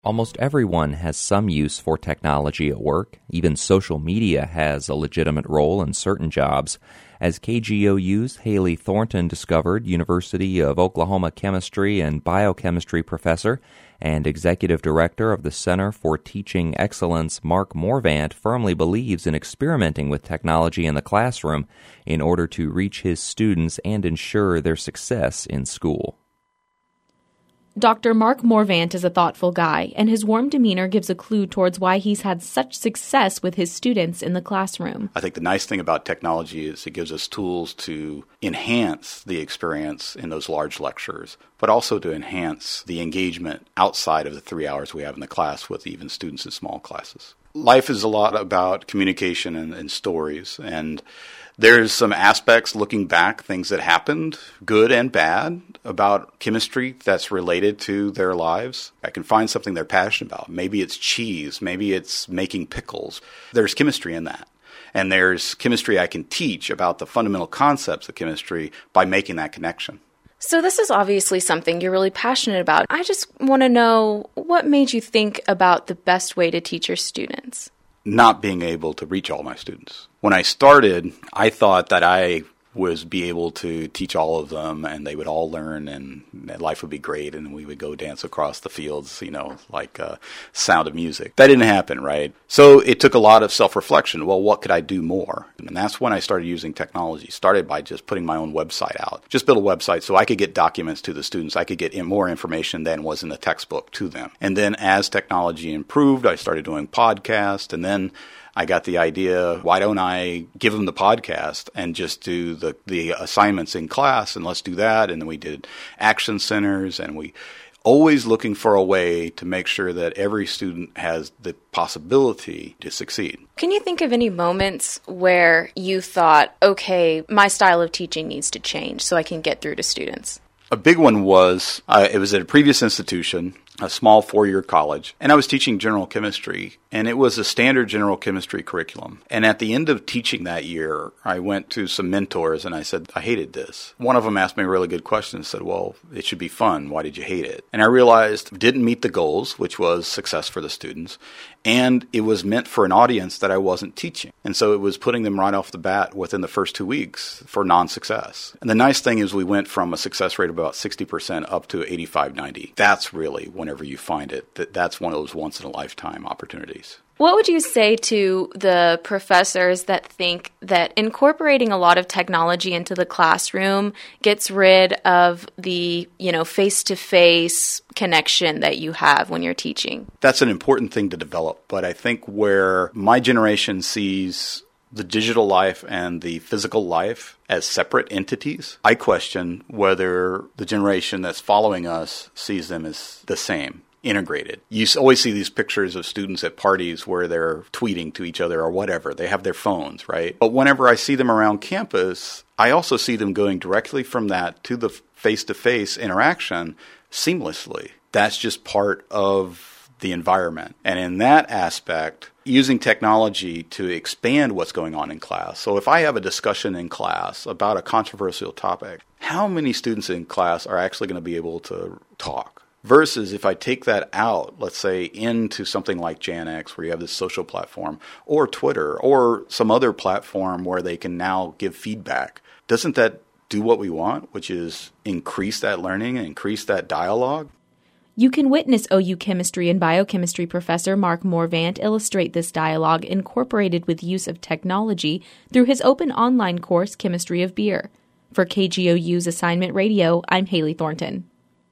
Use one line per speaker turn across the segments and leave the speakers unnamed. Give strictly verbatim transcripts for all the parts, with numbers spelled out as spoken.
Almost everyone has some use for technology at work. Even social media has a legitimate role in certain jobs. As K G O U's Haley Thornton discovered, University of Oklahoma chemistry and biochemistry professor and executive director of the Center for Teaching Excellence, Mark Morvant, firmly believes in experimenting with technology in the classroom in order to reach his students and ensure their success in school.
Doctor Mark Morvant is a thoughtful guy, and his warm demeanor gives a clue towards why he's had such success with his students in the classroom.
I think the nice thing about technology is it gives us tools to enhance the experience in those large lectures, but also to enhance the engagement outside of the three hours we have in the class with even students in small classes. Life is a lot about communication and, and stories, and there's some aspects looking back, things that happened, good and bad, about chemistry that's related to their lives. I can find something they're passionate about. Maybe it's cheese. Maybe it's making pickles. There's chemistry in that. And there's chemistry I can teach about the fundamental concepts of chemistry by making that connection.
So this is obviously something you're really passionate about. I just want to know, what made you think about the best way to teach your students?
Not being able to reach all my students. When I started, I thought that I was be able to teach all of them and they would all learn and life would be great and we would go dance across the fields, you know, like uh, Sound of Music. That didn't happen, right? So it took a lot of self-reflection. Well, what could I do more? And that's when I started using technology. Started by just putting my own website out. Just build a website so I could get documents to the students. I could get in more information than was in the textbook to them. And then as technology improved, I started doing podcasts, and then I got the idea, why don't I give them the podcast and just do the, the assignments in class, and let's do that. And then we did action centers, and we always looking for a way to make sure that every student has the possibility to succeed.
Can you think of any moments where you thought, okay, my style of teaching needs to change so I can get through to students?
A big one was, uh, it was at a previous institution, a small four-year college, and I was teaching general chemistry, and it was a standard general chemistry curriculum. And at the end of teaching that year, I went to some mentors and I said, I hated this. One of them asked me a really good question and said, well, it should be fun. Why did you hate it? And I realized it didn't meet the goals, which was success for the students, and it was meant for an audience that I wasn't teaching. And so it was putting them right off the bat within the first two weeks for non-success. And the nice thing is we went from a success rate of about sixty percent up to eighty-five, ninety. That's really, whenever you find it, that that's one of those once-in-a-lifetime opportunities.
What would you say to the professors that think that incorporating a lot of technology into the classroom gets rid of the, you know, face-to-face connection that you have when you're teaching?
That's an important thing to develop, but I think where my generation sees the digital life and the physical life as separate entities, I question whether the generation that's following us sees them as the same, integrated. You always see these pictures of students at parties where they're tweeting to each other or whatever. They have their phones, right? But whenever I see them around campus, I also see them going directly from that to the face-to-face interaction seamlessly. That's just part of the environment. And in that aspect, using technology to expand what's going on in class. So if I have a discussion in class about a controversial topic, how many students in class are actually going to be able to talk? Versus if I take that out, let's say, into something like JanX, where you have this social platform, or Twitter, or some other platform where they can now give feedback, doesn't that do what we want, which is increase that learning and increase that dialogue?
You can witness O U chemistry and biochemistry professor Mark Morvant illustrate this dialogue incorporated with use of technology through his open online course, Chemistry of Beer. For K G O U's Assignment Radio, I'm Haley Thornton.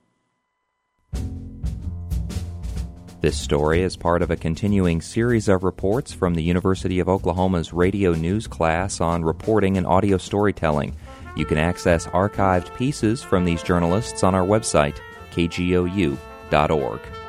This story is part of a continuing series of reports from the University of Oklahoma's radio news class on reporting and audio storytelling. You can access archived pieces from these journalists on our website, k g o u dot org.